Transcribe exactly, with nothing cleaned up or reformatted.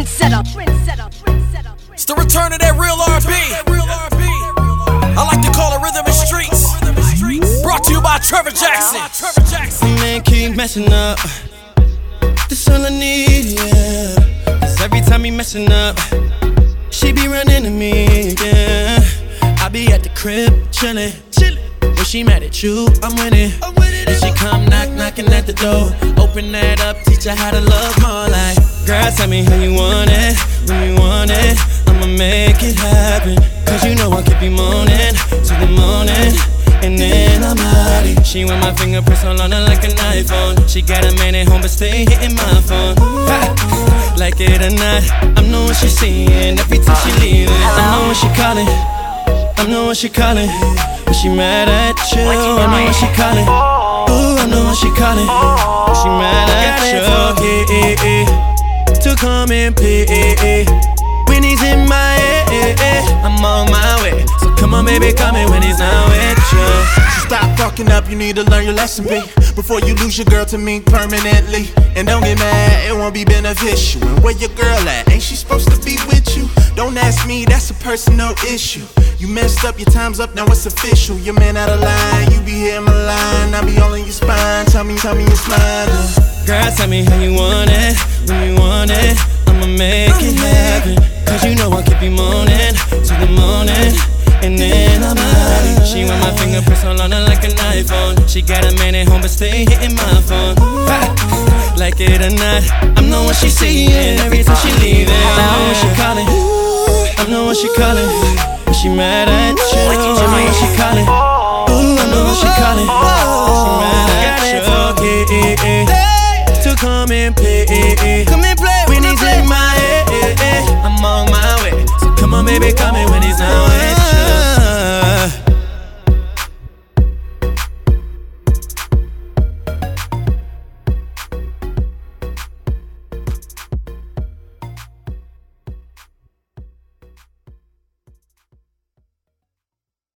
Trendsetter. Trendsetter. Trendsetter. It's the return of that real R and B. I like to call it Rhythm and Streets. Brought to you by Trevor Jackson. Man, keep messing up. This all I need, yeah. Cause every time he messing up, she be running to me, yeah. I be at the crib, chillin', chillin'. When she mad at you, I'm winning. And she come knock, knocking at the door. Open that up, teach her how to love more like. Girl, tell me how you want it, when you want it. I'ma make it happen. Cause you know I keep you moaning to the morning. And then I'm out. She want my fingerprints all on her like an iPhone. She got a man at home but stay hitting my phone. Ha! Like it or not, I'm knowing she seeing every time she leaving. I know when she calling, I know when she calling. When she mad at you, I know when she calling. Ooh, I know when she calling. When she mad at you, eh, eh, eh. To come and play. When he's in my head, I'm on my way. So come on, baby, call me when he's not with you. So stop fucking up, you need to learn your lesson, B. Before you lose your girl to me permanently. And don't get mad, it won't be beneficial. And where your girl at? Ain't she supposed to be with you? Don't ask me, that's a personal issue. You messed up, your time's up, now it's official. Your man out of line, you be hitting my line. I be all in your spine, tell me, tell me it's mine. Girl, tell me how you want it, when you want it. I'ma make it happen. Cause you know I keep you moaning to the morning. And then I'm out. She want my fingerprints all on her like an iPhone. She got a man at home but stay hitting my phone. Ha! Like it or not, I'm knowing she seeing every time she leaving. I know when she calling, I know when she calling. When she mad at you, I know when she calling. Ooh, I know when she calling. When she mad at you, yeah, yeah, yeah. To come and play.